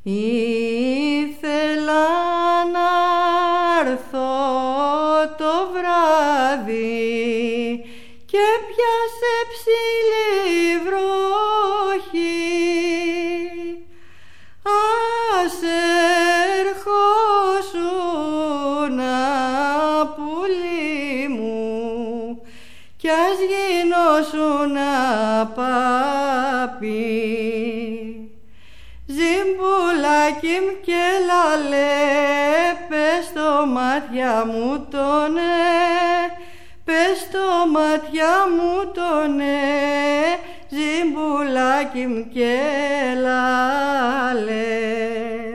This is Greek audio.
Ήθελα να έρθω το βράδυ και πιάσε ψηλή βροχή. Ας ερχόσουνα πουλί μου κι ας γινόσουνα πάπι. Ζιμπουλάκι μ' και λαλέ, πες στο μάτια μου το ναι, πες στο μάτια μου το ναι, ζιμπουλάκι μ' και λαλέ.